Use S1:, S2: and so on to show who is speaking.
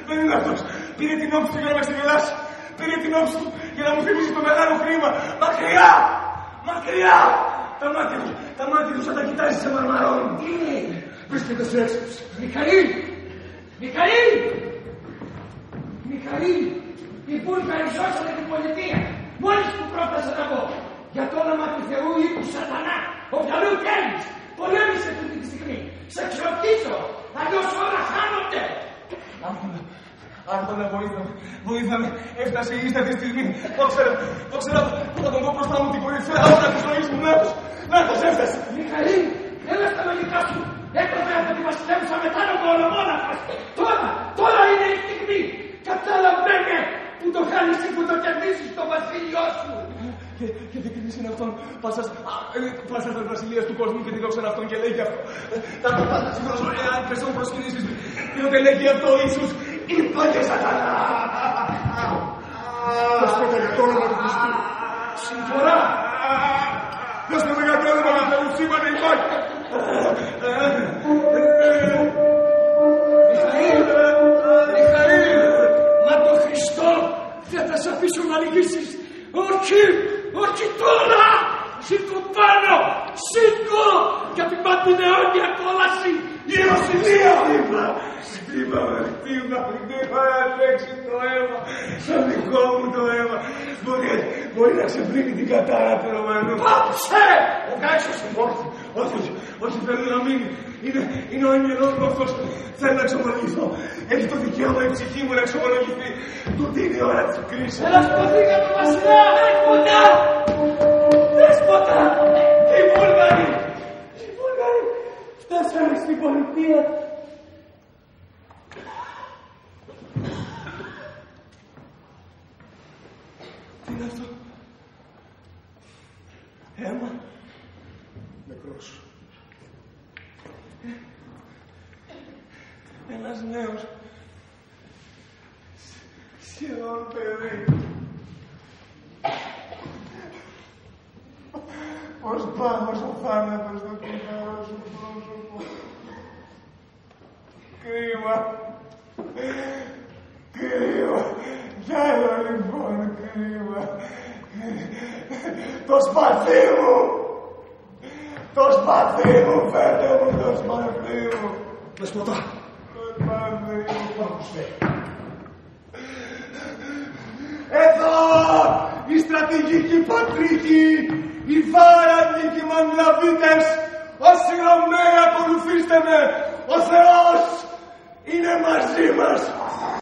S1: Δεν είναι αυτός. Πήρε την όψη του για να με ξεγελάσει. Πήρε την όψη του για να μου θυμίσει το μεγάλο χρήμα. Μακριά! Μακριά! Τα μάτια του σαν τα κοιτάζει σε μαρμαρών.
S2: Τι είναι?
S1: Βρίσκεται σε έξυπνος.
S2: Μικαήλ! Μικαήλ! Μικαήλ! Οι Βούλγαροι σώσανε την πολιτεία. Μόλις που πρόφτασα να πω. Για το όνομα του Θεού ή του Σατανά. Ο Βιαλού Κέρις. Πολέμησε αυτή τη στιγμή. Σε ξεωτήσω. Αλλιώς όλα χάνονται.
S1: Άρχοντα, βοήθαμε. Έφτασε η ίστατη στιγμή. Το ξέρω. Πού θα τον πω μπροστά μου την κορυφαία ώρα της ζωής μου. Νάτος, έφτασε.
S2: Μικαήλ, έλα στα μαγικά σου. Έπρεπε από τη βασιλεύουσα μετά να το ολομόναχας. Τώρα είναι η στιγμή. Καταλαβαίνε που το χάνεις ή που το κερδίσεις το βασίλειό σου.
S1: Και τι κρίνεις είναι αυτόν. Πάσα στα βασιλείας του κόσμου και τη δόξα αυτόν και λέγει αυτό. Τα πάντα σίγουρος, εάν πεσόν προσκυνήσεις. Διότι λέγει αυτό ίσως. Είπα και Σατανά.
S3: Δώστε για το όνομα του Χριστού.
S1: Συμφορά. Δώστε για το όνομα του Θεού. Σήμανε υπάρχει.
S2: Μιχαήλ, μα το Χριστό δεν θα σε αφήσω να λυγίσεις. Όχι τώρα. Σήκω πάνω. Σήκω για την παντινεώνια κόλαση.
S1: Η Ρωσιλία. Χτύπα, να τρέξει το αίμα. Σαν δικό μου το αίμα. Μπορεί να ξεπλύνει την κατάρα του Ρωμανού.
S2: Πάψε! Ο Γκάξος σου.
S1: Όχι, θέλω να μείνει. Είναι ο αγγελός μου αυτός. Θέλω να εξομολογηθώ. Έχει το δικαίωμα η ψυχή μου να εξομολογηθεί. Τούτη είναι η ώρα της κρίσης.
S2: Έλα σπαθήκα το βασιλιά, δέσποτα! Οι Βούλγαροι φτάσανε στην πολιτεία.
S1: Τι είναι αυτό? Αίμα.
S3: Νεκρός.
S1: Ένας νέος. Σχεδόν παιδί. Πώς πάγος ο θάνατος στο κοινό σου πρόσωπο. Κρίμα. Κι άλλο λοιπόν κρίμα. Το σπαθί μου. Φέρτε μου το σπαθί μου.
S3: Δεσποτά.
S1: Εδώ οι στρατηγικοί πατρίκοι, οι βάραντοι και οι μαγκλαβίτες, όσοι Ρωμαίοι ακολουθήστε με, ο Θεός είναι μαζί μας.